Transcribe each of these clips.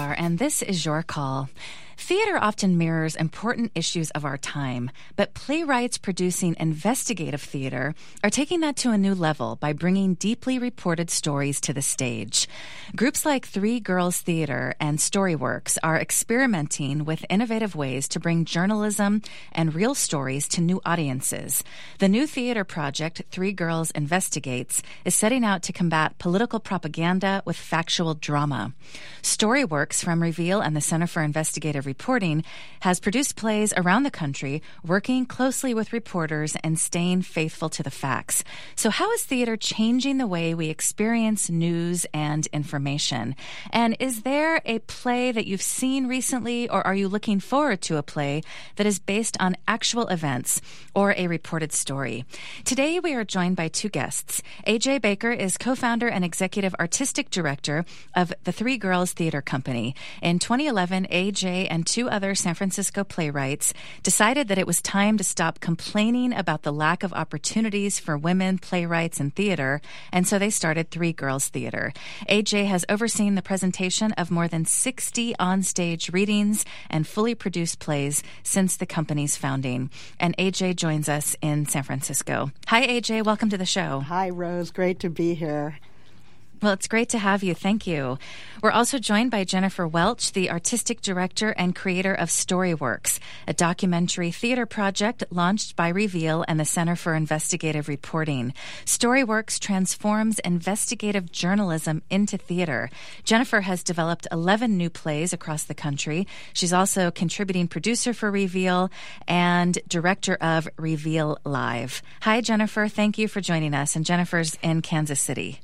WOR, and this is your call. Theater often mirrors important issues of our time, but playwrights producing investigative theater are taking that to a new level by bringing deeply reported stories to the stage. Groups like Three Girls Theater and Storyworks are experimenting with innovative ways to bring journalism and real stories to new audiences. The new theater project, Three Girls Investigates, is setting out to combat political propaganda with factual drama. Storyworks from Reveal and the Center for Investigative Reporting has produced plays around the country, working closely with reporters and staying faithful to the facts. So how is theater changing the way we experience news and information? And is there a play that you've seen recently, or are you looking forward to a play that is based on actual events or a reported story? Today we are joined by two guests. AJ Baker is co-founder and executive artistic director of the Three Girls Theater Company. In 2011, AJ and two other San Francisco playwrights decided that it was time to stop complaining about the lack of opportunities for women playwrights in theater, and so they started Three Girls Theater. AJ has overseen the presentation of more than 60 onstage readings and fully produced plays since the company's founding. And AJ joins us in San Francisco. Hi, AJ. Welcome to the show. Hi, Rose. Great to be here. Well, it's great to have you. Thank you. We're also joined by Jennifer Welch, the artistic director and creator of Storyworks, a documentary theater project launched by Reveal and the Center for Investigative Reporting. Storyworks transforms investigative journalism into theater. Jennifer has developed 11 new plays across the country. She's also contributing producer for Reveal and director of Reveal Live. Hi, Jennifer. Thank you for joining us. And Jennifer's in Kansas City.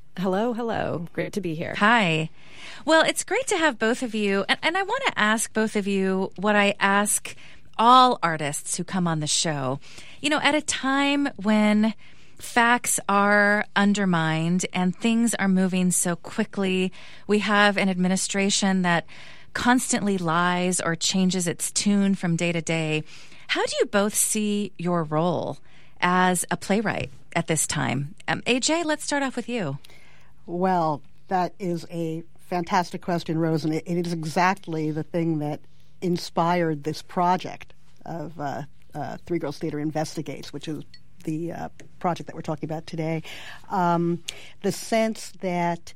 Hello. Great to be here. Hi. Well, it's great to have both of you. And I want to ask both of you what I ask all artists who come on the show. You know, at a time when facts are undermined and things are moving so quickly, we have an administration that constantly lies or changes its tune from day to day. How do you both see your role as a playwright at this time? AJ, let's start off with you. Well, that is a fantastic question, Rose, and it is exactly the thing that inspired this project of Three Girls Theater Investigates, which is the project that we're talking about today. The sense that,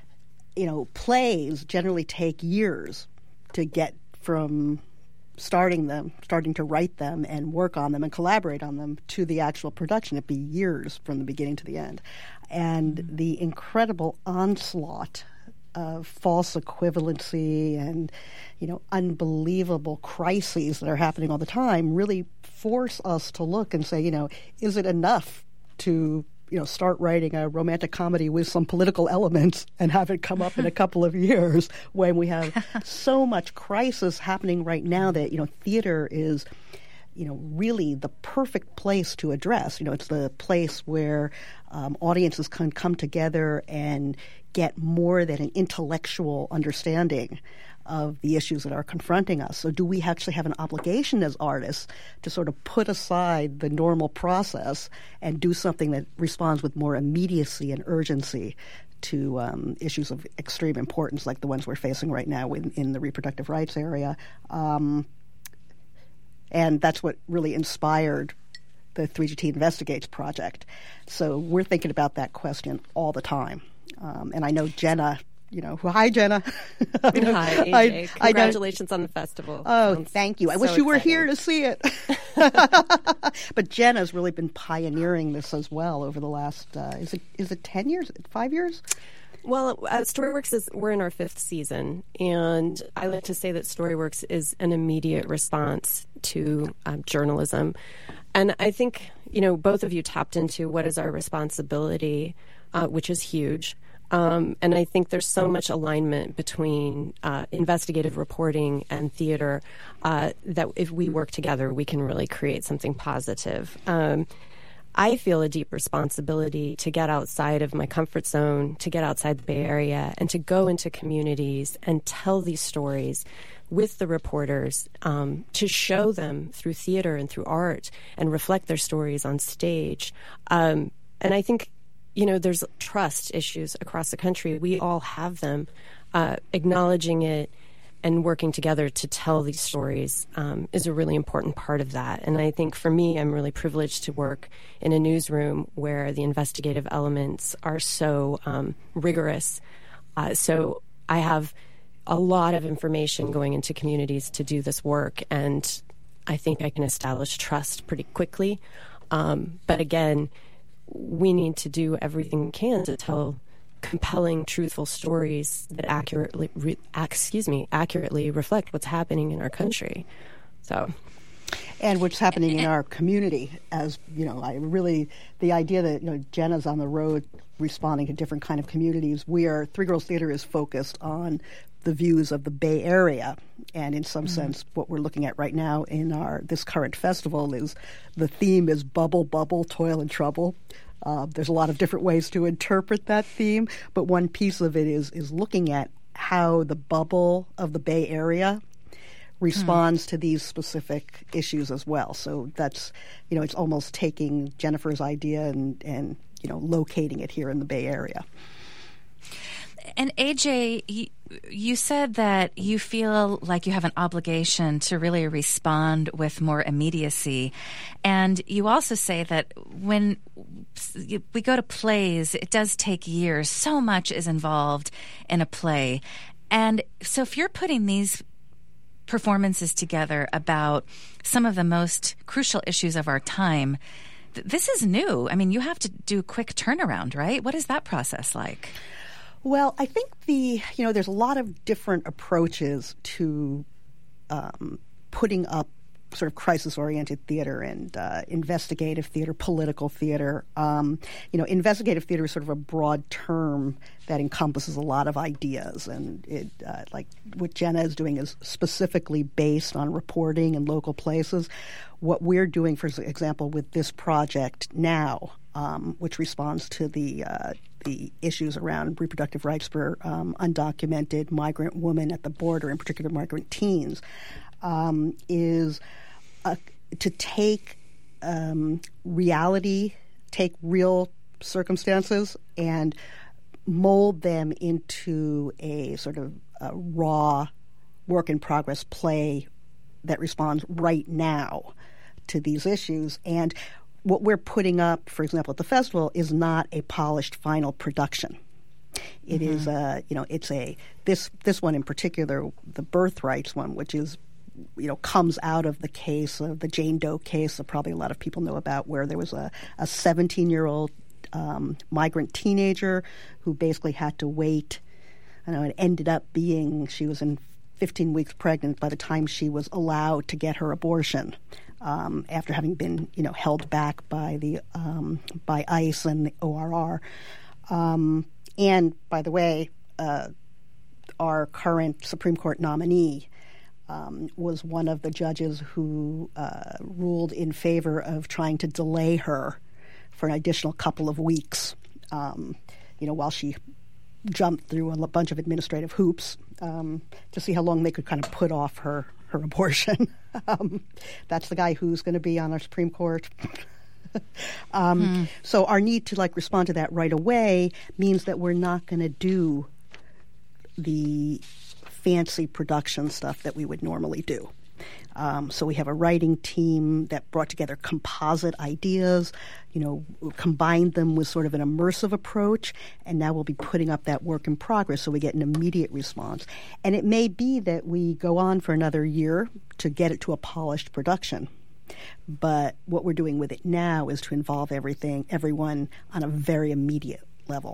plays generally take years to get from starting to write them and work on them and collaborate on them to the actual production. It'd be years from the beginning to the end. And the incredible onslaught of false equivalency and, unbelievable crises that are happening all the time really force us to look and say, is it enough to start writing a romantic comedy with some political elements and have it come up in a couple of years when we have so much crisis happening right now that, theater is, really the perfect place to address. It's the place where audiences can come together and get more than an intellectual understanding of the issues that are confronting us. So do we actually have an obligation as artists to sort of put aside the normal process and do something that responds with more immediacy and urgency to issues of extreme importance like the ones we're facing right now in the reproductive rights area? And that's what really inspired the 3GT Investigates project. So we're thinking about that question all the time. And I know Jenna, hi, Jenna. Hi, AJ. Congratulations on the festival. Oh, thank you. I wish you were here to see it. But Jenna's really been pioneering this as well over the last, is it 10 years, 5 years? Well, Storyworks we're in our 5th season, and I like to say that Storyworks is an immediate response to journalism. And I think, both of you tapped into what is our responsibility, which is huge. And I think there's so much alignment between investigative reporting and theater that if we work together, we can really create something positive. I feel a deep responsibility to get outside of my comfort zone, to get outside the Bay Area, and to go into communities and tell these stories with the reporters, to show them through theater and through art and reflect their stories on stage. And I think, there's trust issues across the country. We all have them. acknowledging it and working together to tell these stories is a really important part of that. And I think for me, I'm really privileged to work in a newsroom where the investigative elements are so rigorous. So I have a lot of information going into communities to do this work, and I think I can establish trust pretty quickly. But again, we need to do everything we can to tell compelling, truthful stories that accurately reflect what's happening in our country. So, and what's happening in our community. As you know, the idea that Jenna's on the road responding to different kind of communities. Three Girls Theater is focused on the views of the Bay Area, and in some sense, what we're looking at right now in this current festival is the theme is bubble, bubble, toil and trouble. There's a lot of different ways to interpret that theme, but one piece of it is looking at how the bubble of the Bay Area responds to these specific issues as well. So that's, it's almost taking Jennifer's idea and locating it here in the Bay Area. And AJ, you said that you feel like you have an obligation to really respond with more immediacy. And you also say that when we go to plays, it does take years. So much is involved in a play. And so if you're putting these performances together about some of the most crucial issues of our time, this is new. I mean, you have to do a quick turnaround, right? What is that process like? Well, I think there's a lot of different approaches to putting up sort of crisis-oriented theater and investigative theater, political theater. Investigative theater is sort of a broad term that encompasses a lot of ideas, and it, like what Jenna is doing is specifically based on reporting in local places. What we're doing, for example, with this project now, which responds to the issues around reproductive rights for undocumented migrant women at the border, in particular migrant teens, is to take reality, take real circumstances, and mold them into a sort of raw work-in-progress play that responds right now to these issues. And what we're putting up, for example, at the festival, is not a polished final production. It is this one in particular, the birthrights one, which is, comes out of the case of the Jane Doe case that probably a lot of people know about, where there was a 17-year-old migrant teenager who basically had to wait. It ended up being she was in 15 weeks pregnant by the time she was allowed to get her abortion. After having been, held back by the by ICE and the ORR, and by the way, our current Supreme Court nominee was one of the judges who ruled in favor of trying to delay her for an additional couple of weeks, while she jumped through a bunch of administrative hoops to see how long they could kind of put off her abortion. That's the guy who's going to be on our Supreme Court. So our need to respond to that right away means that we're not going to do the fancy production stuff that we would normally do. So we have a writing team that brought together composite ideas, combined them with sort of an immersive approach, and now we'll be putting up that work in progress so we get an immediate response. And it may be that we go on for another year to get it to a polished production. But what we're doing with it now is to involve everyone on a very immediate level.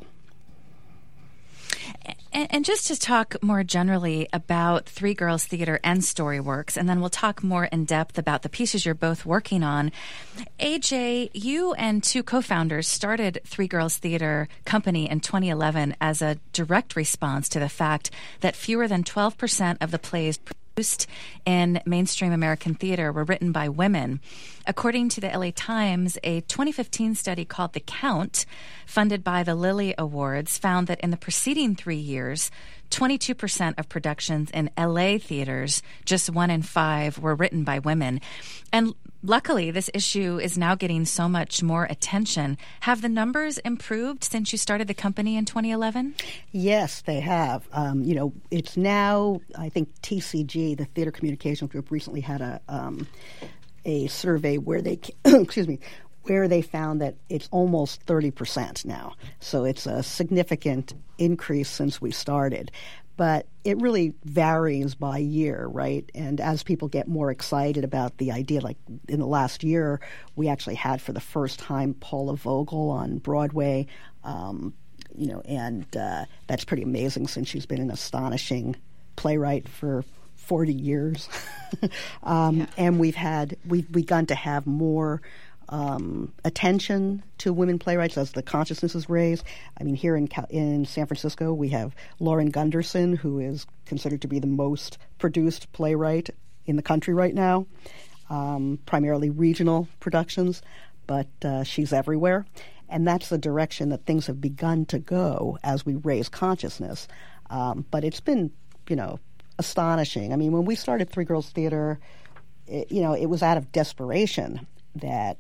And just to talk more generally about Three Girls Theater and Storyworks, and then we'll talk more in depth about the pieces you're both working on. AJ, you and two co-founders started Three Girls Theater Company in 2011 as a direct response to the fact that fewer than 12% of the plays produced in mainstream American theater were written by women. According to the LA Times, a 2015 study called The Count, funded by the Lilly Awards, found that in the preceding 3 years, 22% of productions in LA theaters, just 1 in 5, were written by women. And Luckily, this issue is now getting so much more attention. Have the numbers improved since you started the company in 2011? Yes, they have. It's now, I think TCG, the Theater Communications Group, recently had a survey where they, where they found that it's almost 30% now. So it's a significant increase since we started. But it really varies by year, right? And as people get more excited about the idea, like in the last year, we actually had for the first time Paula Vogel on Broadway, and that's pretty amazing since she's been an astonishing playwright for 40 years. And we've begun to have more attention to women playwrights as the consciousness is raised. I mean, here in San Francisco, we have Lauren Gunderson, who is considered to be the most produced playwright in the country right now, primarily regional productions, but she's everywhere. And that's the direction that things have begun to go as we raise consciousness. But it's been, astonishing. I mean, when we started Three Girls Theater, it was out of desperation that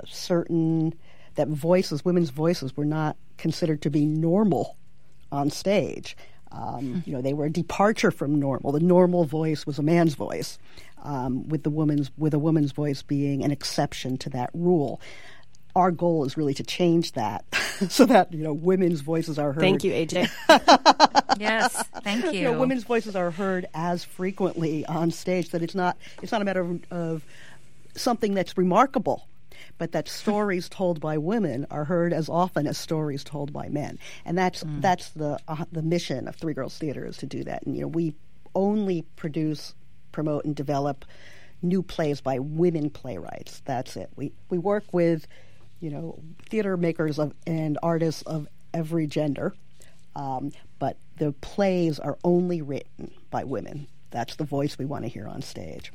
women's voices were not considered to be normal on stage. They were a departure from normal. The normal voice was a man's voice, with a woman's voice being an exception to that rule. Our goal is really to change that so that, women's voices are heard. Thank you, AJ. Yes, thank you. Women's voices are heard as frequently on stage, that it's not a matter of something that's remarkable, but that stories told by women are heard as often as stories told by men. And that's the mission of Three Girls Theater, is to do that. And, we only produce, promote, and develop new plays by women playwrights. That's it. We work with theater makers and artists of every gender, but the plays are only written by women. That's the voice we want to hear on stage.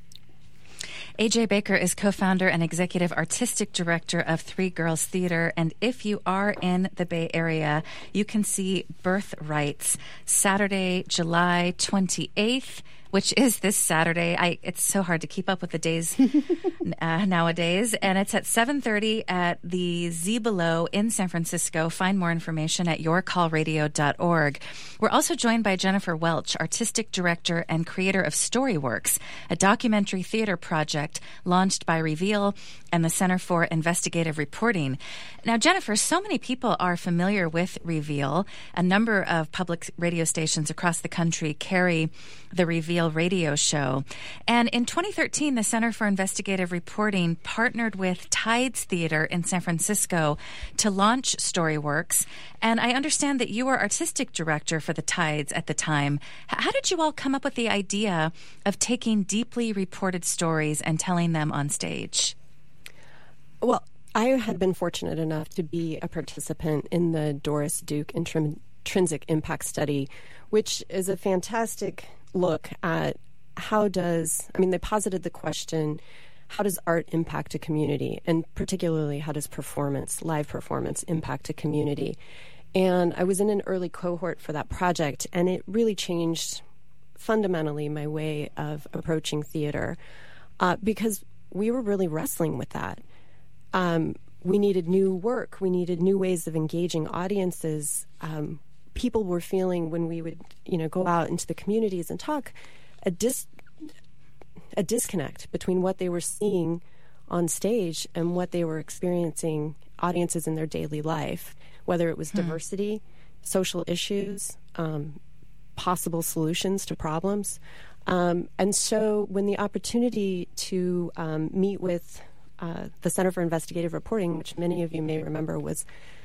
AJ Baker is co-founder and executive artistic director of Three Girls Theater. And if you are in the Bay Area, you can see Birthrights Saturday, July 28th, which is this Saturday. It's so hard to keep up with the days nowadays. And it's at 7:30 at the Z Below in San Francisco. Find more information at yourcallradio.org. We're also joined by Jennifer Welch, artistic director and creator of Storyworks, a documentary theater project launched by Reveal and the Center for Investigative Reporting. Now, Jennifer, so many people are familiar with Reveal. A number of public radio stations across the country carry the Reveal radio show. And in 2013, the Center for Investigative Reporting partnered with Tides Theater in San Francisco to launch Storyworks. And I understand that you were artistic director for the Tides at the time. How did you all come up with the idea of taking deeply reported stories and telling them on stage? Well, I had been fortunate enough to be a participant in the Doris Duke Intrinsic Impact Study, which is a fantastic look at they posited the question, how does art impact a community? And particularly, how does live performance impact a community? And I was in an early cohort for that project, and it really changed fundamentally my way of approaching theater, because we were really wrestling with that. We needed new work. We needed new ways of engaging audiences. People were feeling, when we would, go out into the communities and talk, a disconnect between what they were seeing on stage and what they were experiencing audiences in their daily life, whether it was diversity, social issues, possible solutions to problems. And so when the opportunity to meet with the Center for Investigative Reporting, which many of you may remember was,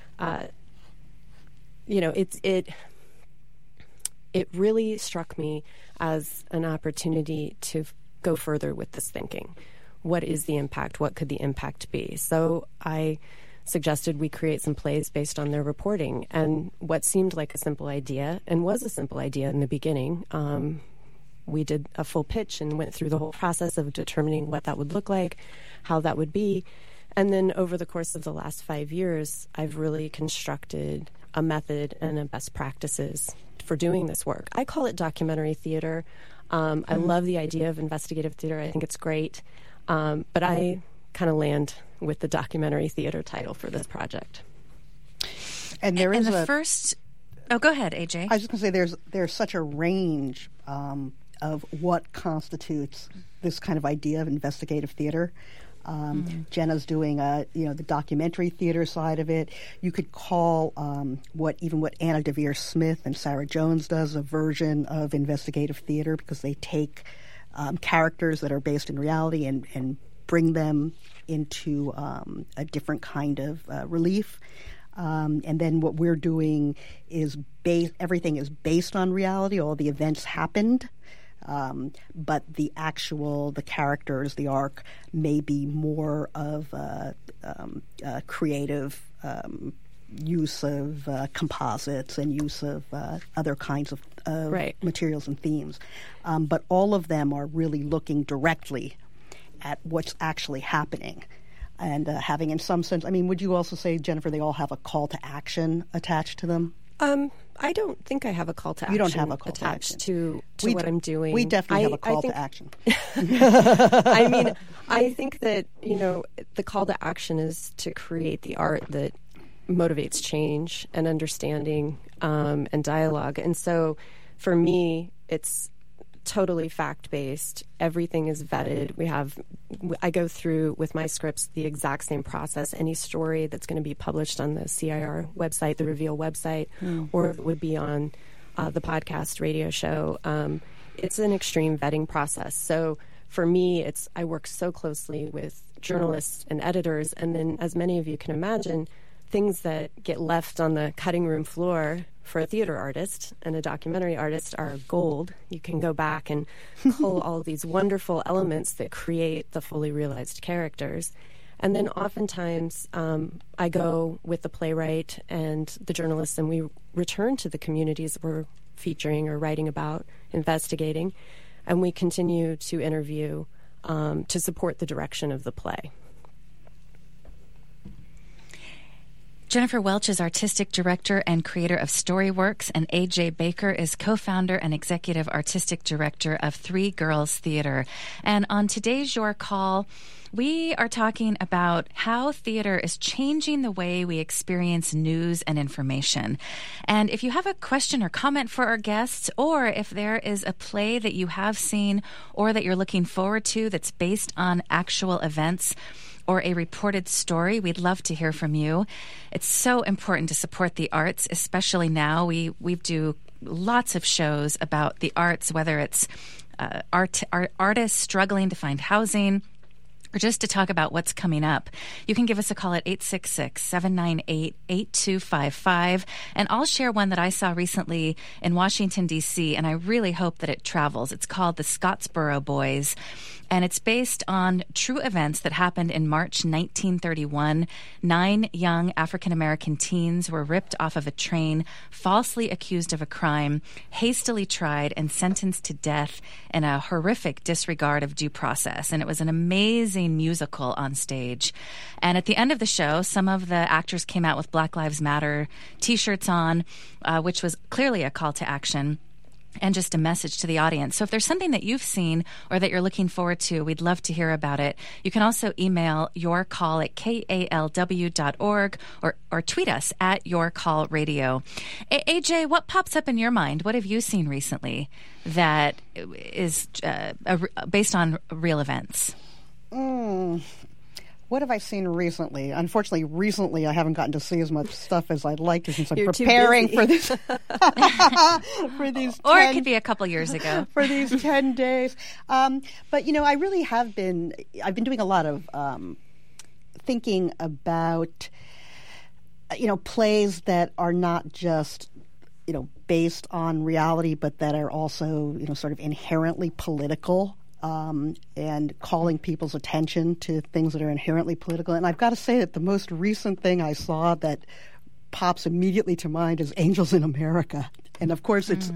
it really struck me as an opportunity to go further with this thinking. What is the impact? What could the impact be? So I suggested we create some plays based on their reporting. And what seemed like a simple idea, and was a simple idea in the beginning, we did a full pitch and went through the whole process of determining what that would look like, how that would be. And then over the course of the last 5 years, I've really constructed a method and a best practices for doing this work. I call it documentary theater. I love the idea of investigative theater. I think it's great. But I kind of land with the documentary theater title for this project. And there is first... Oh, go ahead, AJ. I was just going to say there's such a range of what constitutes this kind of idea of investigative theater. Jenna's doing the documentary theater side of it. You could call what Anna Deavere Smith and Sarah Jones does a version of investigative theater, because they take characters that are based in reality and bring them into a different kind of relief. And then what we're doing is everything is based on reality. All the events happened. But the characters, the arc, may be more of a creative use of composites and use of other kinds of materials and themes. But all of them are really looking directly at what's actually happening. And having, in some sense, would you also say, Jennifer, they all have a call to action attached to them? I don't think I have a call to action. You don't have a call attached to what I'm doing. We definitely have a call to action. I think that, the call to action is to create the art that motivates change and understanding and dialogue. And so for me, it's totally fact-based. Everything is vetted. I go through with my scripts the exact same process. Any story that's going to be published on the CIR website, the Reveal website, or it would be on the podcast radio show, it's an extreme vetting process. So for me, I work so closely with journalists and editors, and then, as many of you can imagine, things that get left on the cutting room floor for a theater artist and a documentary artist are gold. You can go back and pull all these wonderful elements that create the fully realized characters. And then oftentimes I go with the playwright and the journalists, and we return to the communities we're featuring or writing about, investigating, and we continue to interview to support the direction of the play. Jennifer Welch is artistic director and creator of Storyworks, and AJ Baker is co-founder and executive artistic director of Three Girls Theater. And on today's Your Call, we are talking about how theater is changing the way we experience news and information. And if you have a question or comment for our guests, or if there is a play that you have seen or that you're looking forward to that's based on actual events or a reported story, we'd love to hear from you. It's so important to support the arts, especially now. We do lots of shows about the arts, whether it's artists struggling to find housing, or just to talk about what's coming up. You can give us a call at 866-798-8255. And I'll share one that I saw recently in Washington, D.C., and I really hope that it travels. It's called The Scottsboro Boys. And it's based on true events that happened in March 1931. 9 young African-American teens were ripped off of a train, falsely accused of a crime, hastily tried, and sentenced to death in a horrific disregard of due process. And it was an amazing musical on stage. And at the end of the show, some of the actors came out with Black Lives Matter T-shirts on, which was clearly a call to action and just a message to the audience. So if there's something that you've seen or that you're looking forward to, we'd love to hear about it. You can also email yourcall@kalw.org or tweet us at yourcallradio. AJ, what pops up in your mind? What have you seen recently that is based on real events? What have I seen recently? Unfortunately, recently I haven't gotten to see as much stuff as I'd like to since I'm preparing for this. For these, or it could be a couple years ago. For these 10 days. But I really have been. I've been doing a lot of thinking about plays that are not just based on reality, but that are also sort of inherently political. And calling people's attention to things that are inherently political. And I've got to say that the most recent thing I saw that pops immediately to mind is Angels in America. And of course, to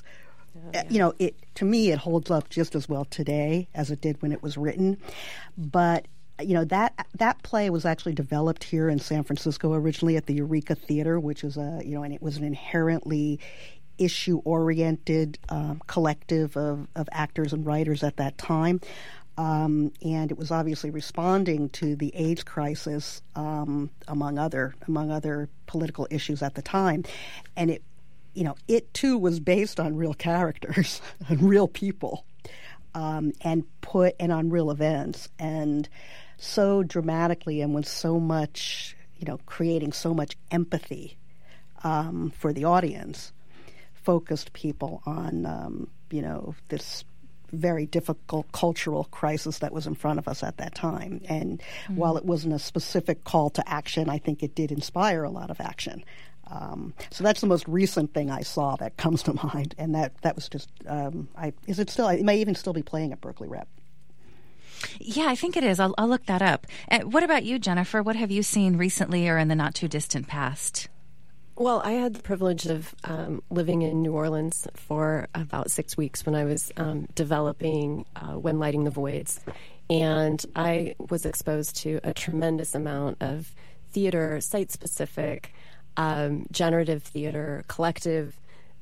me, it holds up just as well today as it did when it was written. But that play was actually developed here in San Francisco originally at the Eureka Theater, which is and it was an inherently issue-oriented collective of actors and writers at that time. And it was obviously responding to the AIDS crisis, among other political issues at the time. And it too was based on real characters and real people, and on real events, and so dramatically, and with so much, creating so much empathy for the audience, focused people on this very difficult cultural crisis that was in front of us at that time. And while it wasn't a specific call to action, I think it did inspire a lot of action. So that's the most recent thing I saw that comes to mind, and that was just. Is it still? It may even still be playing at Berkeley Rep. Yeah, I think it is. I'll look that up. What about you, Jennifer? What have you seen recently or in the not too distant past? Well, I had the privilege of living in New Orleans for about 6 weeks when I was developing When Lighting the Voids. And I was exposed to a tremendous amount of theater, site-specific, generative theater, collective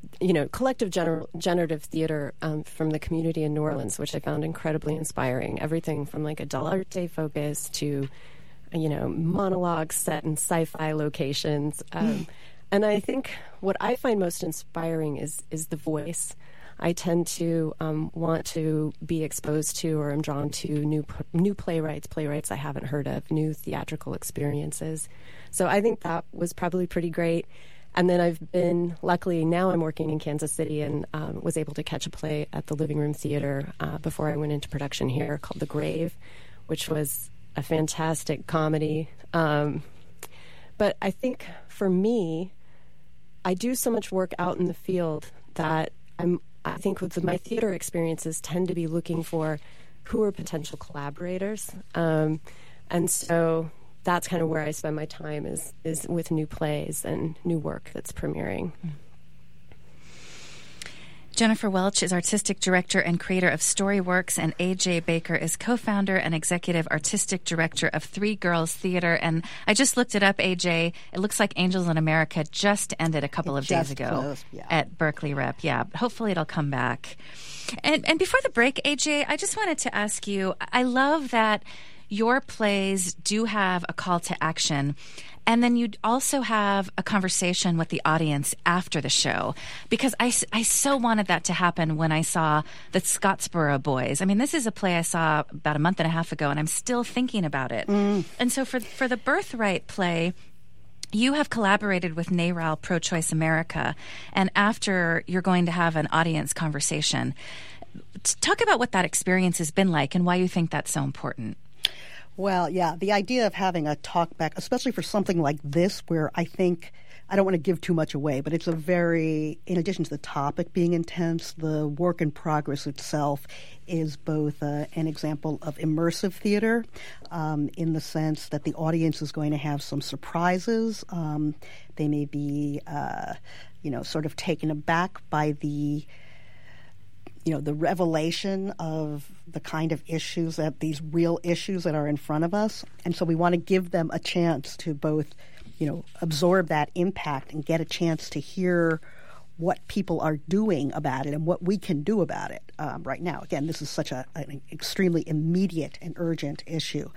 generative theater from the community in New Orleans, which I found incredibly inspiring. Everything from like a Dell'Arte focus to, monologues set in sci-fi locations. And I think what I find most inspiring is the voice. I tend to want to be exposed to, or I'm drawn to new playwrights I haven't heard of, new theatrical experiences. So I think that was probably pretty great. And then luckily now I'm working in Kansas City and was able to catch a play at the Living Room Theater before I went into production here called The Grave, which was a fantastic comedy. But I think for me, I do so much work out in the field that I think with my theater experiences tend to be looking for who are potential collaborators. And so that's kind of where I spend my time is with new plays and new work that's premiering. Jennifer Welch is artistic director and creator of Storyworks, and A.J. Baker is co-founder and executive artistic director of Three Girls Theater. And I just looked it up, A.J. It looks like Angels in America just ended a couple of days ago closed, yeah. At Berkeley Rep. Yeah, hopefully it'll come back. And before the break, A.J., I just wanted to ask you, I love that your plays do have a call to action, and then you also have a conversation with the audience after the show, because I so wanted that to happen when I saw the Scottsboro Boys. I mean, this is a play I saw about a month and a half ago, and I'm still thinking about it. And so for the Birthright play, you have collaborated with NARAL Pro-Choice America, and after you're going to have an audience conversation. Talk about what that experience has been like and why you think that's so important. Well, yeah, the idea of having a talk back, especially for something like this, where I think, I don't want to give too much away, but it's a very, in addition to the topic being intense, the work in progress itself is both an example of immersive theater in the sense that the audience is going to have some surprises. They may be, sort of taken aback by the revelation of the kind of issues these real issues that are in front of us. And so we want to give them a chance to both, absorb that impact and get a chance to hear what people are doing about it and what we can do about it right now. Again, this is such an extremely immediate and urgent issue.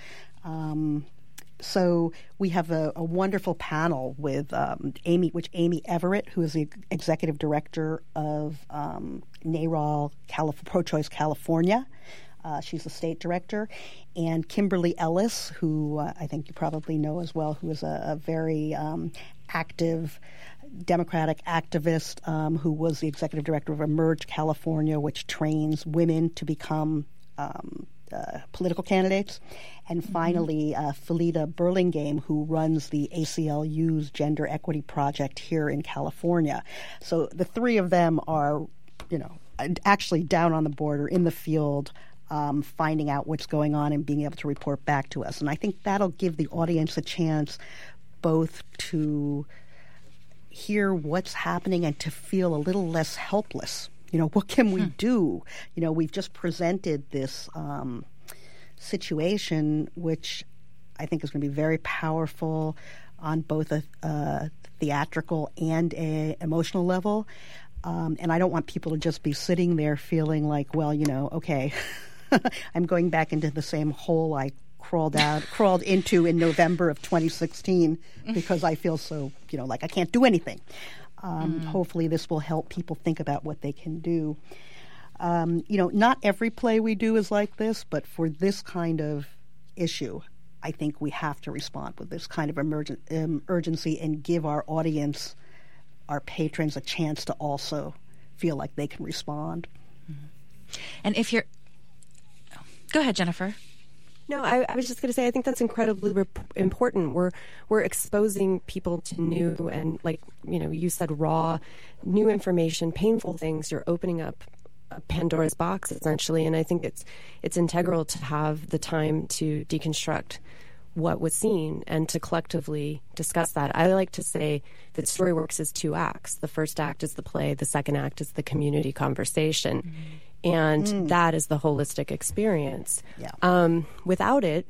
So we have a wonderful panel with Amy Everett, who is the executive director of NARAL Pro-Choice California. She's the state director. And Kimberly Ellis, who I think you probably know as well, who is a very active Democratic activist who was the executive director of Emerge California, which trains women to become political candidates. And finally, Felita Burlingame, who runs the ACLU's Gender Equity Project here in California. So the three of them are, actually down on the border in the field, finding out what's going on and being able to report back to us. And I think that'll give the audience a chance both to hear what's happening and to feel a little less helpless. What can we do? We've just presented this situation, which I think is going to be very powerful on both a theatrical and a emotional level. And I don't want people to just be sitting there feeling like, well, okay, I'm going back into the same hole I crawled into in November of 2016 because I feel so, like I can't do anything. Hopefully this will help people think about what they can do. Not every play we do is like this, but for this kind of issue, I think we have to respond with this kind of urgency and give our audience, our patrons, a chance to also feel like they can respond. And if you're... Go ahead, Jennifer. No, I was just going to say I think that's incredibly important. We're exposing people to new and, like you said, raw, new information, painful things. You're opening up Pandora's box essentially, and I think it's integral to have the time to deconstruct what was seen and to collectively discuss that. I like to say that Storyworks is 2 acts. The first act is the play. The second act is the community conversation. And that is the holistic experience. Yeah. Without it,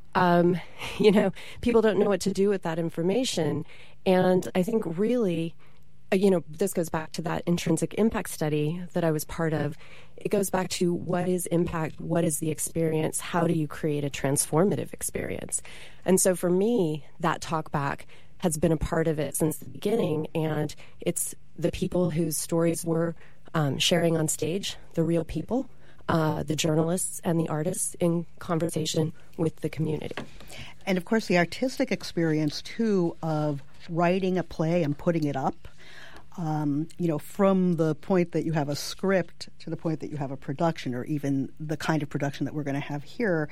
people don't know what to do with that information. And I think really, this goes back to that intrinsic impact study that I was part of. It goes back to what is impact, what is the experience, how do you create a transformative experience? And so for me, that talk back has been a part of it since the beginning, and it's the people whose stories we're sharing on stage, the real people, the journalists and the artists in conversation with the community. And of course the artistic experience too of writing a play and putting it up. From the point that you have a script to the point that you have a production, or even the kind of production that we're going to have here,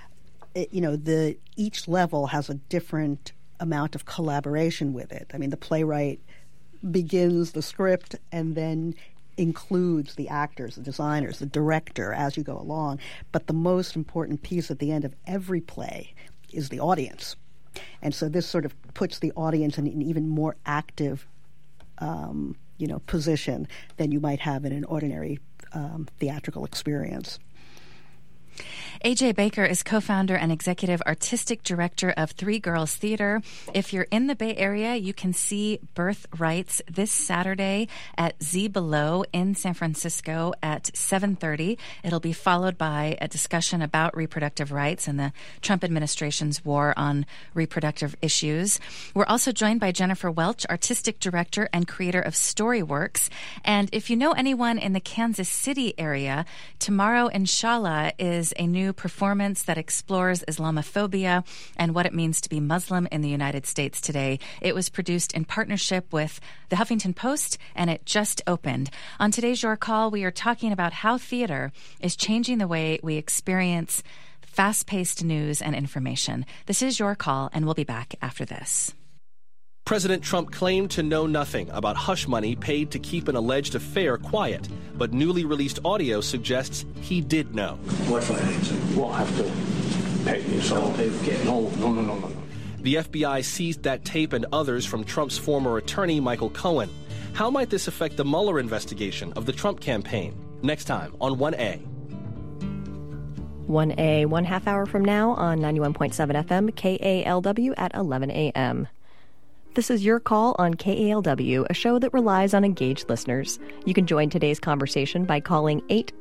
each level has a different amount of collaboration with it. I mean, the playwright begins the script and then includes the actors, the designers, the director as you go along. But the most important piece at the end of every play is the audience. And so this sort of puts the audience in an even more active position than you might have in an ordinary theatrical experience. AJ Baker is co-founder and executive artistic director of Three Girls Theater. If you're in the Bay Area, you can see Birthrights this Saturday at Z Below in San Francisco at 7:30. It'll be followed by a discussion about reproductive rights and the Trump administration's war on reproductive issues. We're also joined by Jennifer Welch, artistic director and creator of Storyworks. And if you know anyone in the Kansas City area, tomorrow, inshallah, is a new performance that explores Islamophobia and what it means to be Muslim in the United States today. It was produced in partnership with the Huffington Post, and it just opened. On today's Your Call, we are talking about how theater is changing the way we experience fast-paced news and information. This is Your Call, and we'll be back after this. President Trump claimed to know nothing about hush money paid to keep an alleged affair quiet, but newly released audio suggests he did know. What financing? We'll have to pay you. So Don't pay for kids. No. The FBI seized that tape and others from Trump's former attorney, Michael Cohen. How might this affect the Mueller investigation of the Trump campaign? Next time on 1A. 1A, 1/2 hour from now on 91.7 FM, KALW at 11 a.m. This is Your Call on KALW, a show that relies on engaged listeners. You can join today's conversation by calling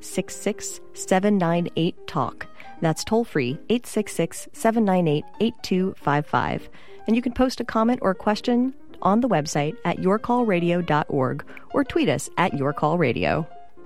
866-798-TALK. That's toll-free, 866-798-8255. And you can post a comment or question on the website at yourcallradio.org or tweet us at yourcallradio.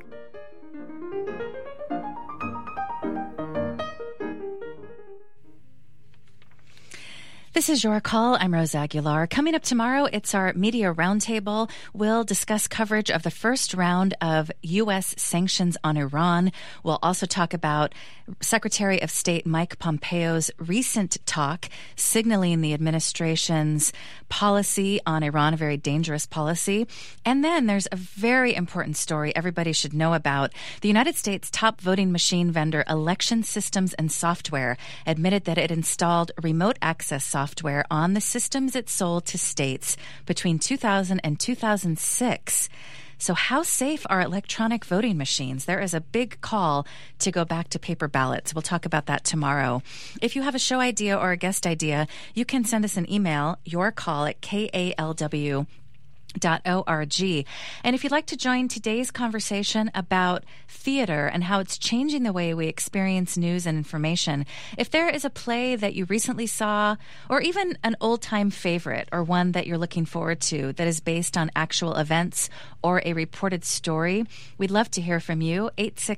This is Your Call. I'm Rose Aguilar. Coming up tomorrow, it's our Media Roundtable. We'll discuss coverage of the first round of U.S. sanctions on Iran. We'll also talk about Secretary of State Mike Pompeo's recent talk signaling the administration's policy on Iran, a very dangerous policy. And then there's a very important story everybody should know about. The United States top voting machine vendor Election Systems and Software admitted that it installed remote access software on the systems it sold to states between 2000 and 2006. So how safe are electronic voting machines? There is a big call to go back to paper ballots. We'll talk about that tomorrow. If you have a show idea or a guest idea, you can send us an email, yourcall@kalw.org. And if you'd like to join today's conversation about theater and how it's changing the way we experience news and information, if there is a play that you recently saw, or even an old-time favorite, or one that you're looking forward to that is based on actual events or a reported story, we'd love to hear from you.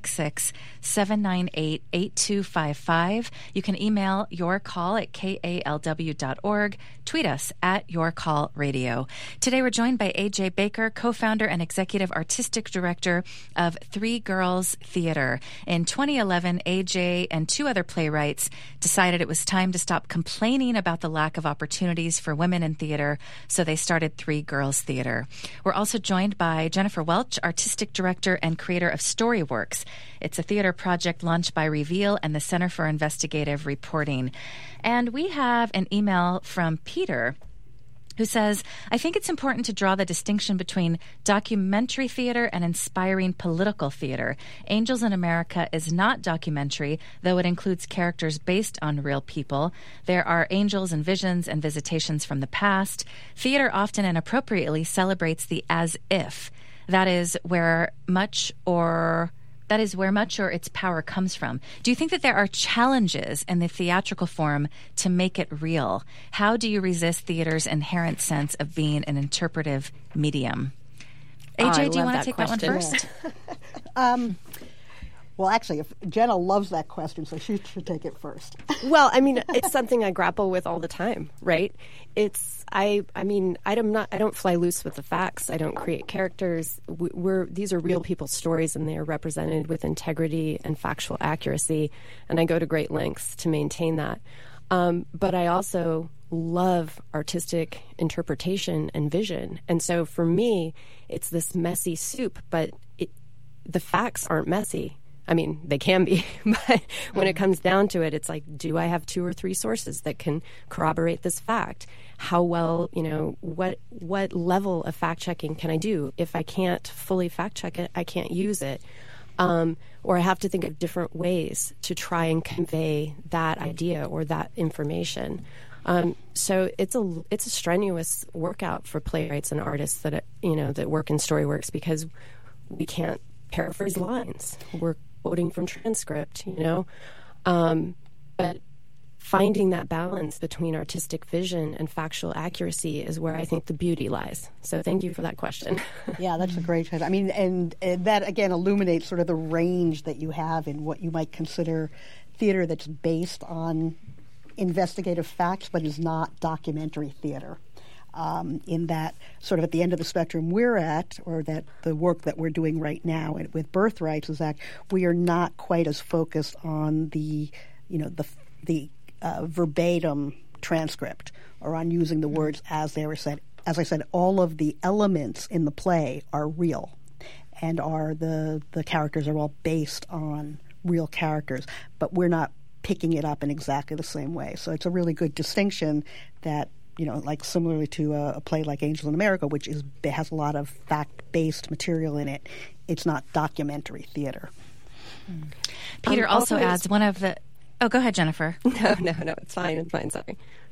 866-798-8255. You can email your call at kalw.org. Tweet us at Your Call Radio. Today we're joined by A.J. Baker, co-founder and executive artistic director of Three Girls Theater. In 2011, A.J. and two other playwrights decided it was time to stop complaining about the lack of opportunities for women in theater, so they started Three Girls Theater. We're also joined by Jennifer Welch, artistic director and creator of Storyworks. It's a theater project launched by Reveal and the Center for Investigative Reporting. And we have an email from Peter, who says, I think it's important to draw the distinction between documentary theater and inspiring political theater. Angels in America is not documentary, though it includes characters based on real people. There are angels and visions and visitations from the past. Theater often and appropriately celebrates the as-if. That is where much or its power comes from. Do you think that there are challenges in the theatrical form to make it real? How do you resist theater's inherent sense of being an interpretive medium? AJ, do you want to take that one first? Well, actually, if Jenna loves that question, so she should take it first. Well, I mean, it's something I grapple with all the time, right? I don't fly loose with the facts. I don't create characters. These are real people's stories, and they are represented with integrity and factual accuracy, and I go to great lengths to maintain that. But I also love artistic interpretation and vision, and so for me, it's this messy soup, but the facts aren't messy. I mean, they can be, but when it comes down to it, it's like, do I have two or three sources that can corroborate this fact? How well, what level of fact-checking can I do? If I can't fully fact-check it, I can't use it. Or I have to think of different ways to try and convey that idea or that information. So it's a strenuous workout for playwrights and artists that work in Storyworks, because we can't paraphrase lines. We're quoting from transcript, but finding that balance between artistic vision and factual accuracy is where I think the beauty lies. So thank you for that question. Yeah, that's a great question. I mean, and that, again, illuminates sort of the range that you have in what you might consider theater that's based on investigative facts but is not documentary theater. In that sort of at the end of the spectrum we're at, or that the work that we're doing right now with Birthrights, is that we are not quite as focused on the verbatim transcript, or on using the words as they were said. As I said, all of the elements in the play are real, and the characters are all based on real characters, but we're not picking it up in exactly the same way. So it's a really good distinction that, like similarly to a play like Angels in America, which has a lot of fact-based material in it. It's not documentary theater. Peter also adds one of the... Oh, go ahead, Jennifer. No, it's fine. Sorry.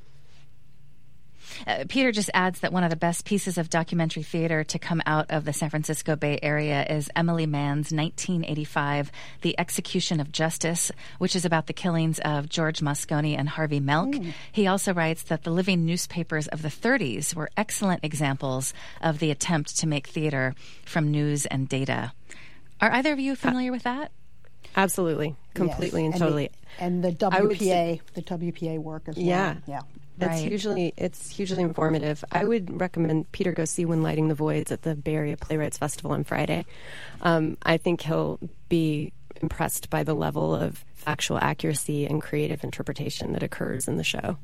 Peter just adds that one of the best pieces of documentary theater to come out of the San Francisco Bay Area is Emily Mann's 1985 The Execution of Justice, which is about the killings of George Moscone and Harvey Milk. He also writes that the living newspapers of the 30s were excellent examples of the attempt to make theater from news and data. Are either of you familiar with that? Absolutely. Completely, yes. And totally. And the WPA work as well. Yeah. Right. It's hugely informative. I would recommend Peter go see When Lighting the Voids at the Bay Area Playwrights Festival on Friday. I think he'll be impressed by the level of factual accuracy and creative interpretation that occurs in the show.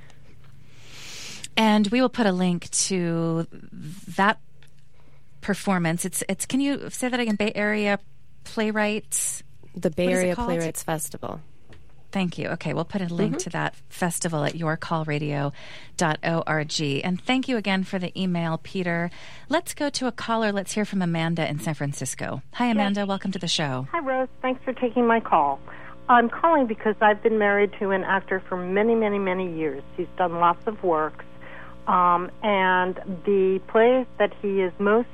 And we will put a link to that performance. It's can you say that again? Bay Area Playwrights? The Bay Area Playwrights Festival. Thank you. Okay, we'll put a link to that festival at yourcallradio.org. And thank you again for the email, Peter. Let's go to a caller. Let's hear from Amanda in San Francisco. Hi, Amanda. Yes. Welcome to the show. Hi, Rose. Thanks for taking my call. I'm calling because I've been married to an actor for many, many, many years. He's done lots of works. And the plays that he is most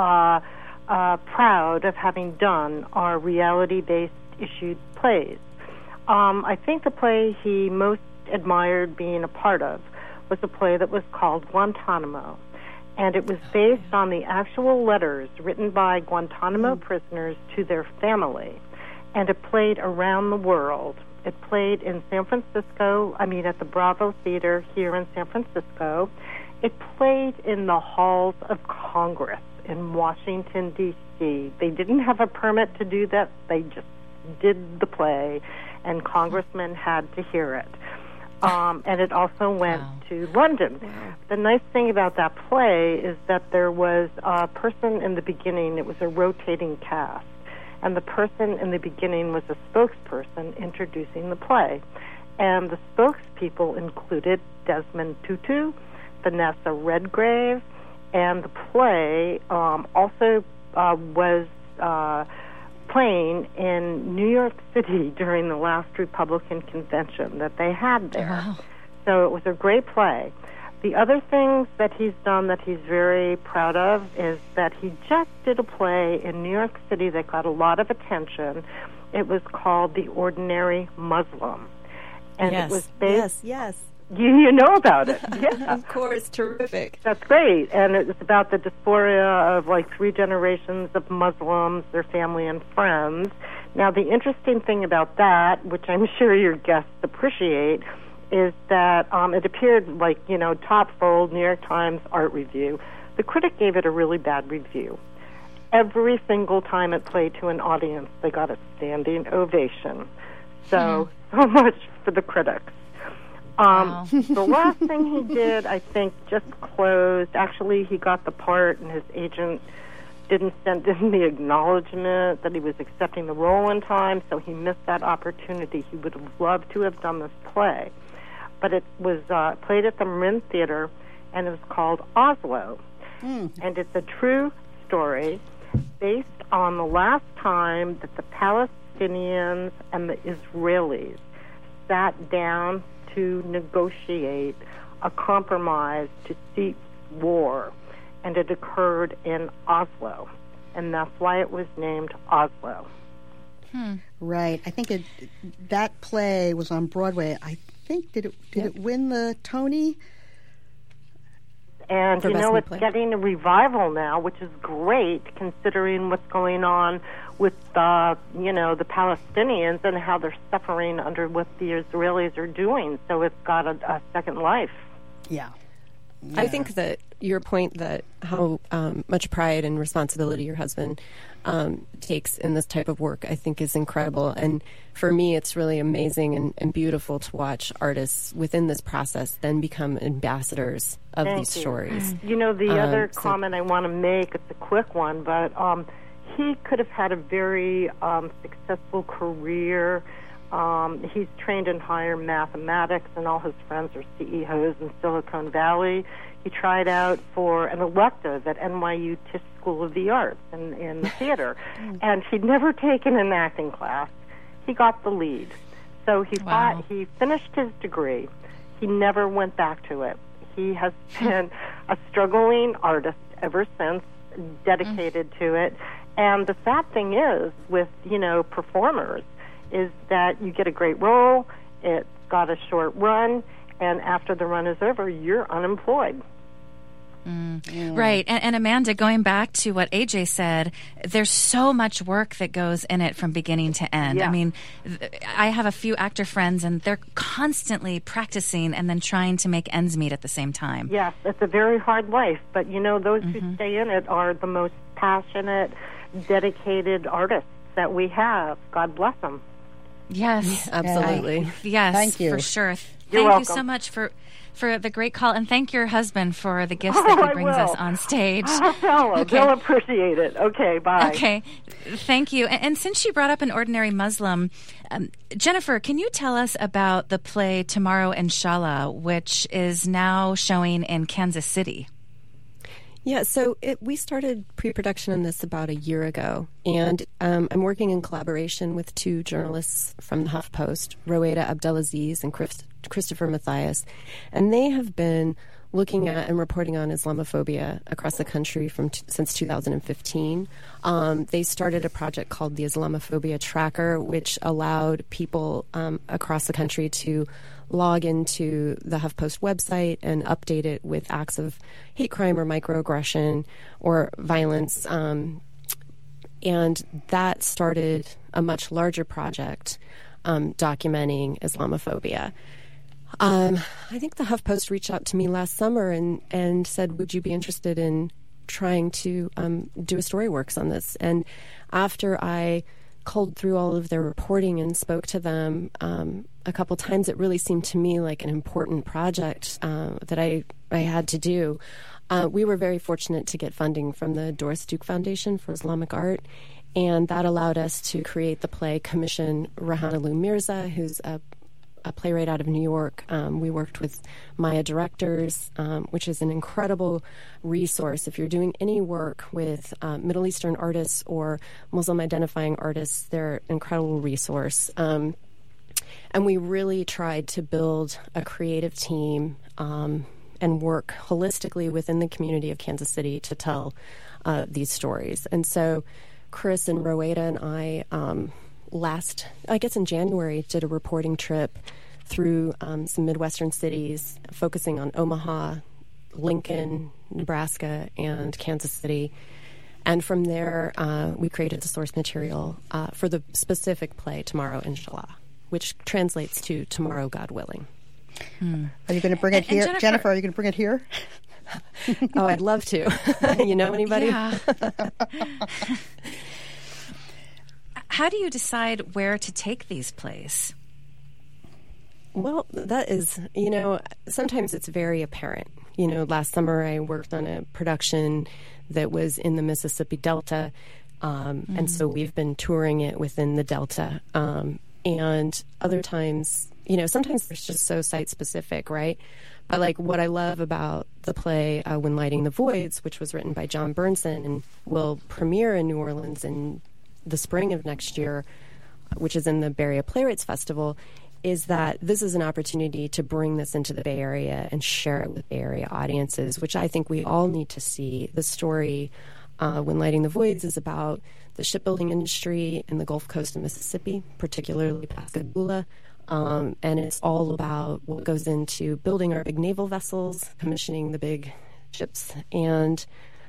proud of having done are reality-based issued plays. I think the play he most admired being a part of was a play that was called Guantanamo. And it was based on the actual letters written by Guantanamo prisoners to their family. And it played around the world. It played in San Francisco, at the Bravo Theater here in San Francisco. It played in the halls of Congress in Washington, D.C. They didn't have a permit to do that. They just did the play, and congressmen had to hear it. And it also went to London. Wow. The nice thing about that play is that there was a person in the beginning. It was a rotating cast. And the person in the beginning was a spokesperson introducing the play. And the spokespeople included Desmond Tutu, Vanessa Redgrave, and the play also was playing in New York City during the last Republican convention that they had there. Wow. So it was a great play. The other things that he's done that he's very proud of is that he just did a play in New York City that got a lot of attention. It was called The Ordinary Muslim. And it was based... Yes. You know about it. Yeah. Of course, terrific. That's great. And it was about the dysphoria of 3 generations of Muslims, their family and friends. Now, the interesting thing about that, which I'm sure your guests appreciate, is that it appeared top fold, New York Times Art Review. The critic gave it a really bad review. Every single time it played to an audience, they got a standing ovation. So much for the critics. Wow. The last thing he did, I think, just closed. Actually, he got the part, and his agent didn't send in the acknowledgement that he was accepting the role in time, so he missed that opportunity. He would have loved to have done this play. But it was played at the Marin Theater, and it was called Oslo. And it's a true story based on the last time that the Palestinians and the Israelis sat down to negotiate a compromise to cease war, and it occurred in Oslo, and that's why it was named Oslo. Right. I think that play was on Broadway. I think did it win the Tony? And it's getting a revival now, which is great considering what's going on with the Palestinians and how they're suffering under what the Israelis are doing. So it's got a second life. Yeah. I think that your point that how much pride and responsibility your husband takes in this type of work, I think is incredible. And for me, it's really amazing and beautiful to watch artists within this process then become ambassadors of these stories. The other comment I want to make, it's a quick one, but he could have had a very successful career. He's trained in higher mathematics, and all his friends are CEOs in Silicon Valley. He tried out for an elective at NYU Tisch School of the Arts in the theater, and he'd never taken an acting class. He got the lead. So he thought he finished his degree. He never went back to it. He has been a struggling artist ever since, dedicated to it. And the sad thing is with, performers, is that you get a great role, it's got a short run, and after the run is over, you're unemployed. Right. And Amanda, going back to what AJ said, there's so much work that goes in it from beginning to end. Yeah. I mean, I have a few actor friends, and they're constantly practicing and then trying to make ends meet at the same time. Yes, it's a very hard life, but those who stay in it are the most passionate, dedicated artists that we have. God bless them. Yes. Absolutely. Yes, Thank you. for sure. You're Thank you welcome. so much for the great call, and thank your husband for the gifts that he brings us on stage. They'll appreciate it. Okay, bye. Okay, thank you. And since she brought up An Ordinary Muslim, Jennifer, can you tell us about the play Tomorrow Inshallah, which is now showing in Kansas City? Yeah, so we started pre-production on this about a year ago, and I'm working in collaboration with 2 journalists from the HuffPost, Roeda Abdelaziz and Christopher Matthias, and they have been looking at and reporting on Islamophobia across the country since 2015. They started a project called the Islamophobia Tracker, which allowed people across the country to log into the HuffPost website and update it with acts of hate crime or microaggression or violence. And that started a much larger project documenting Islamophobia. I think the HuffPost reached out to me last summer and said, would you be interested in trying to do a StoryWorks on this? And after I culled through all of their reporting and spoke to them a couple times, it really seemed to me like an important project that I had to do. We were very fortunate to get funding from the Doris Duke Foundation for Islamic Art, and that allowed us to create the play, commission Rehan Alou Mirza, who's a playwright out of New York. We worked with Maya Directors, which is an incredible resource. If you're doing any work with Middle Eastern artists or Muslim-identifying artists, they're an incredible resource. And we really tried to build a creative team and work holistically within the community of Kansas City to tell these stories. And so Chris and Roweda and I in January, did a reporting trip through some Midwestern cities, focusing on Omaha, Lincoln, Nebraska, and Kansas City. And from there, we created the source material for the specific play, Tomorrow, Inshallah, which translates to Tomorrow, God Willing. Are you going to bring it here? Jennifer, are you going to bring it here? Oh, I'd love to. You know anybody? Yeah. How do you decide where to take these plays? Well, that is, sometimes it's very apparent. Last summer I worked on a production that was in the Mississippi Delta, and so we've been touring it within the Delta. And other times, sometimes it's just so site-specific, right? But like what I love about the play When Lighting the Voids, which was written by John Bernson and will premiere in New Orleans in the spring of next year, which is in the Bay Area Playwrights Festival, is that this is an opportunity to bring this into the Bay Area and share it with Bay Area audiences, which I think we all need to see. The story, When Lighting the Voids, is about the shipbuilding industry in the Gulf Coast of Mississippi, particularly Pascagoula. And it's all about what goes into building our big naval vessels, commissioning the big ships, and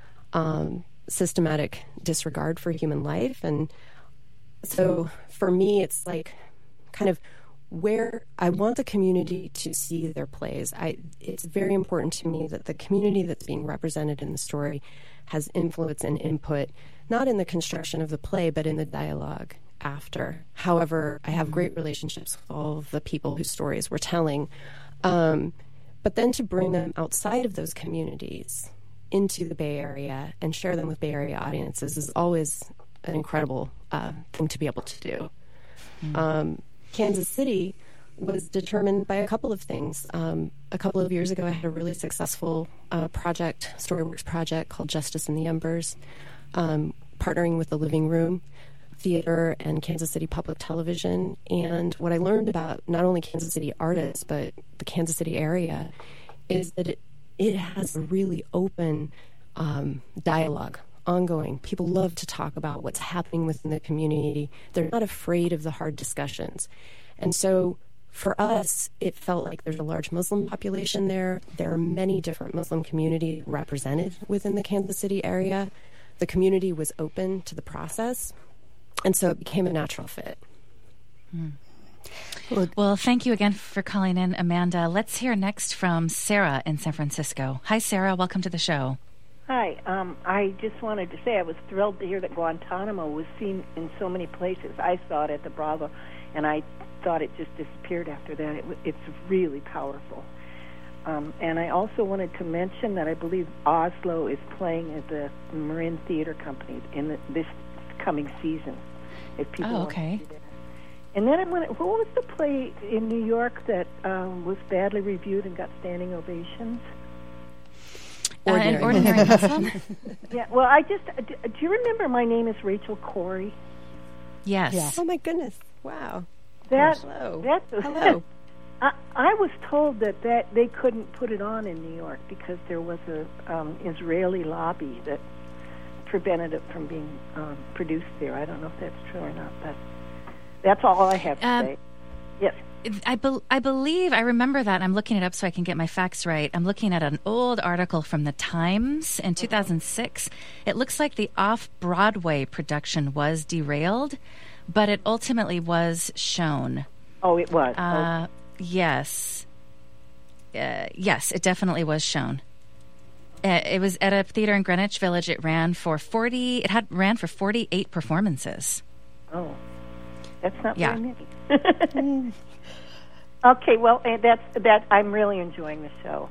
systematic disregard for human life. And so for me, it's like kind of where I want the community to see their plays. It's very important to me that the community that's being represented in the story has influence and input, not in the construction of the play, but in the dialogue after. However, I have great relationships with all of the people whose stories we're telling. But then to bring them outside of those communities into the Bay Area and share them with Bay Area audiences is always an incredible thing to be able to do. Kansas City was determined by a couple of things. A couple of years ago, I had a really successful StoryWorks project called Justice in the Embers, partnering with the Living Room Theater and Kansas City Public Television. And what I learned about not only Kansas City artists, but the Kansas City area, is that it has a really open dialogue, ongoing. People love to talk about what's happening within the community. They're not afraid of the hard discussions. And so for us, it felt like there's a large Muslim population there. There are many different Muslim communities represented within the Kansas City area. The community was open to the process, and so it became a natural fit. Well, thank you again for calling in, Amanda. Let's hear next from Sarah in San Francisco. Hi, Sarah. Welcome to the show. Hi. I just wanted to say I was thrilled to hear that Guantanamo was seen in so many places. I saw it at the Bravo, and I thought it just disappeared after that. It's really powerful. And I also wanted to mention that I believe Oslo is playing at the Marin Theater Company in this coming season. If people want to see that. And then what was the play in New York that was badly reviewed and got standing ovations? Ordinary Muslim? Yeah, well, do you remember My Name is Rachel Corrie? Yes. Oh, my goodness. Wow. Hello. I was told that they couldn't put it on in New York because there was a Israeli lobby that prevented it from being produced there. I don't know if that's true or not, but that's all I have to say. Yes. I believe, I remember that. I'm looking it up so I can get my facts right. I'm looking at an old article from the Times in 2006. It looks like the off-Broadway production was derailed, but it ultimately was shown. Oh, it was? Yes. Yes, it definitely was shown. It was at a theater in Greenwich Village. It ran for 48 performances. Oh, that's not very many. Okay, well, that. I'm really enjoying the show.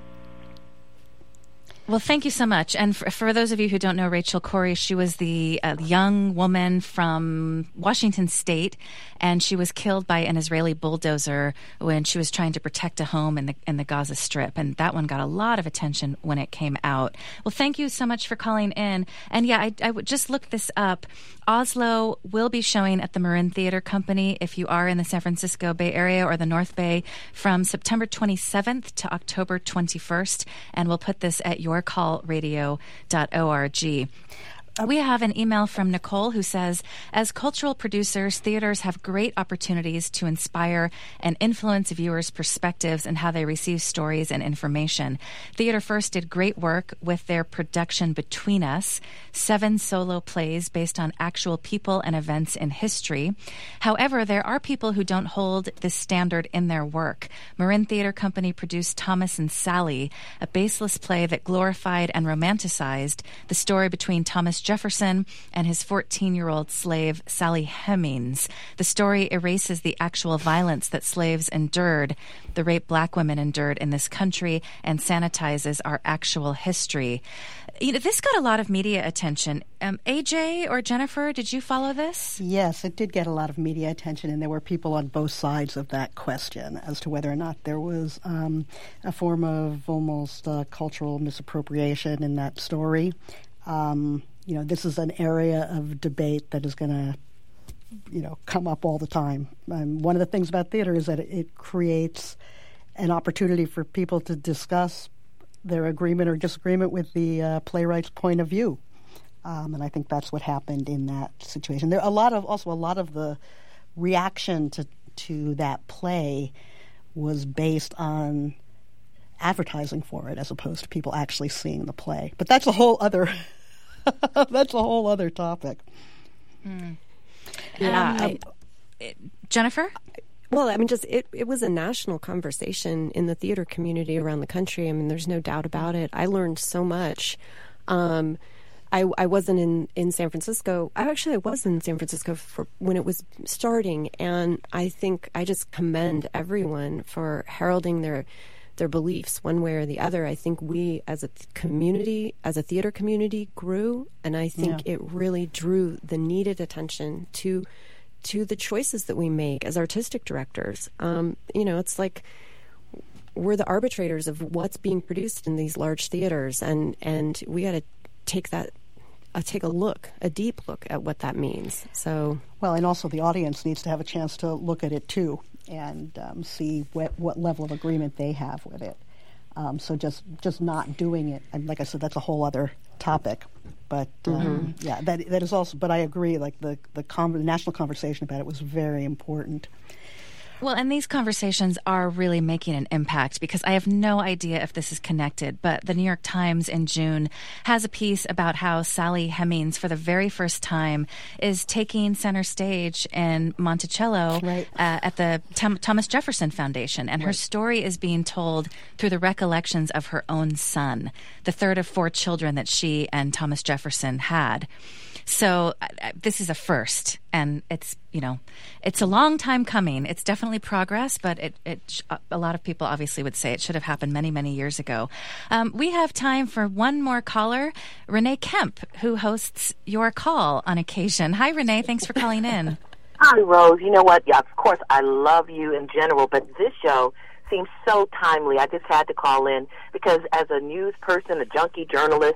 Well, thank you so much. And for those of you who don't know Rachel Corrie, she was the young woman from Washington State, and she was killed by an Israeli bulldozer when she was trying to protect a home in the Gaza Strip. And that one got a lot of attention when it came out. Well, thank you so much for calling in. And yeah, I would just look this up. Oslo will be showing at the Marin Theater Company if you are in the San Francisco Bay Area or the North Bay from September 27th to October 21st. And we'll put this at yourcallradio.org. We have an email from Nicole who says, as cultural producers, theaters have great opportunities to inspire and influence viewers' perspectives and how they receive stories and information. Theater First did great work with their production Between Us, 7 solo plays based on actual people and events in history. However, there are people who don't hold this standard in their work. Marin Theater Company produced Thomas and Sally, a baseless play that glorified and romanticized the story between Thomas Jefferson and his 14-year-old slave, Sally Hemings. The story erases the actual violence that slaves endured, the rape black women endured in this country, and sanitizes our actual history. This got a lot of media attention. AJ or Jennifer, did you follow this? Yes, it did get a lot of media attention, and there were people on both sides of that question as to whether or not there was a form of almost cultural misappropriation in that story. This is an area of debate that is going to, come up all the time. One of the things about theater is that it creates an opportunity for people to discuss their agreement or disagreement with the playwright's point of view. And I think that's what happened in that situation. There a lot of the reaction to that play was based on advertising for it as opposed to people actually seeing the play. But that's a whole other topic. Mm. Yeah, Jennifer? Well, it was a national conversation in the theater community around the country. There's no doubt about it. I learned so much. I wasn't in San Francisco. I was in San Francisco when it was starting, and I think I just commend everyone for heralding their beliefs one way or the other. I think we as a community, as a theater community, grew, and I think it really drew the needed attention to the choices that we make as artistic directors. It's like we're the arbitrators of what's being produced in these large theaters, and we got to take a deep look at what that means. So, well, and also the audience needs to have a chance to look at it too and see what level of agreement they have with it. So just not doing it, and like I said, that's a whole other topic. But that is also. But I agree. Like the national conversation about it was very important. Well, and these conversations are really making an impact because I have no idea if this is connected, but the New York Times in June has a piece about how Sally Hemings, for the very first time, is taking center stage in Monticello at the Thomas Jefferson Foundation. And her story is being told through the recollections of her own son, the third of 4 children that she and Thomas Jefferson had. So this is a first, and it's a long time coming. It's definitely progress, but a lot of people obviously would say it should have happened many, many years ago. We have time for one more caller, Renee Kemp, who hosts Your Call on occasion. Hi, Renee. Thanks for calling in. Hi, Rose. You know what? Yeah, of course, I love you in general, but this show seems so timely. I just had to call in because as a news person, a junkie journalist,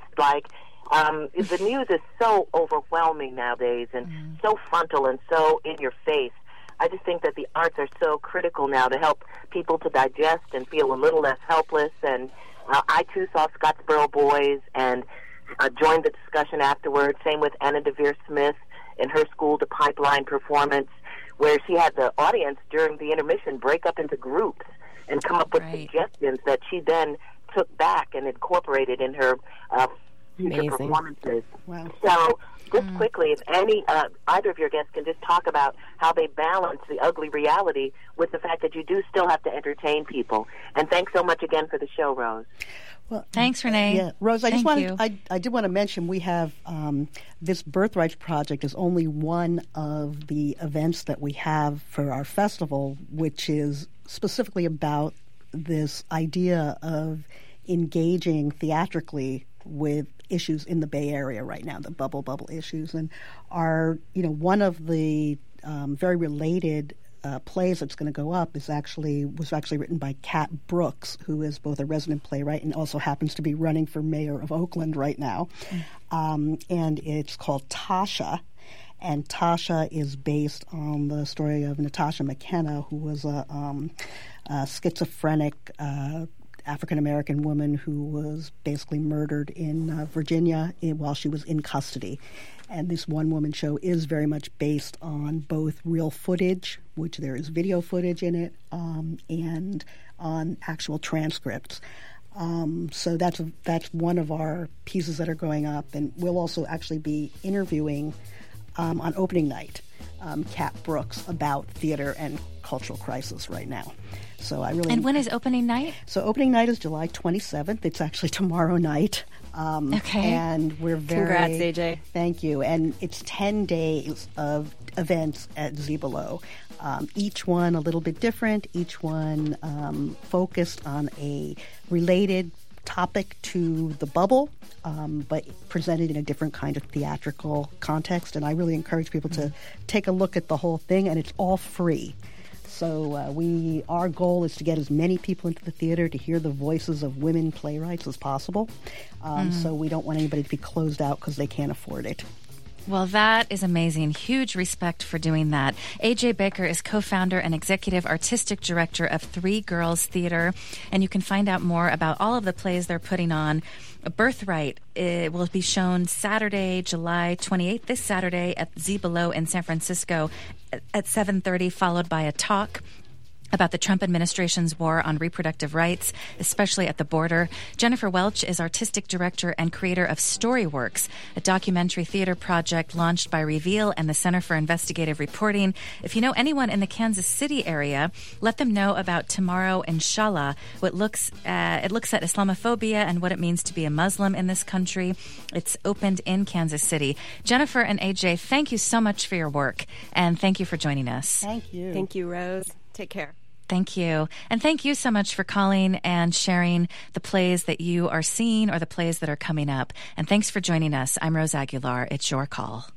the news is so overwhelming nowadays and so frontal and so in your face. I just think that the arts are so critical now to help people to digest and feel a little less helpless. And I, too, saw Scottsboro Boys and joined the discussion afterwards. Same with Anna Devere Smith in her School to Pipeline performance, where she had the audience during the intermission break up into groups and come up with suggestions that she then took back and incorporated in her future performances. Wow. So, just quickly, if either of your guests can just talk about how they balance the ugly reality with the fact that you do still have to entertain people. And thanks so much again for the show, Rose. Well, thanks, Renee. Yeah, Rose, I did want to mention we have this Birthrights Project is only one of the events that we have for our festival, which is specifically about this idea of engaging theatrically with issues in the Bay Area right now, the bubble issues, and one of the very related plays that's going to go up was actually written by Kat Brooks, who is both a resident playwright and also happens to be running for mayor of Oakland right now, and it's called Tasha. And Tasha is based on the story of Natasha McKenna, who was a schizophrenic African-American woman who was basically murdered in Virginia while she was in custody. And this one-woman show is very much based on both real footage, which there is video footage in it, and on actual transcripts. So that's one of our pieces that are going up. And we'll also actually be interviewing on opening night Kat Brooks about theater and cultural crisis right now. So And when is opening night? So opening night is July 27th. It's actually tomorrow night. Okay. And we're Congrats, AJ. Thank you. And it's 10 days of events at Zebelo. Each one a little bit different. Each one focused on a related topic to the bubble, but presented in a different kind of theatrical context. And I really encourage people to take a look at the whole thing, and it's all free. So our goal is to get as many people into the theater to hear the voices of women playwrights as possible. So we don't want anybody to be closed out because they can't afford it. Well, that is amazing. Huge respect for doing that. AJ Baker is co-founder and executive artistic director of Three Girls Theater, and you can find out more about all of the plays they're putting on. Birthright will be shown Saturday, July 28th, this Saturday at Zebelo in San Francisco at 7:30, followed by a talk about the Trump administration's war on reproductive rights, especially at the border. Jennifer Welch is artistic director and creator of Storyworks, a documentary theater project launched by Reveal and the Center for Investigative Reporting. If you know anyone in the Kansas City area, let them know about Tomorrow Inshallah. It looks at Islamophobia and what it means to be a Muslim in this country. It's opened in Kansas City. Jennifer and AJ, thank you so much for your work, and thank you for joining us. Thank you. Thank you, Rose. Take care. Thank you. And thank you so much for calling and sharing the plays that you are seeing or the plays that are coming up. And thanks for joining us. I'm Rose Aguilar. It's your call.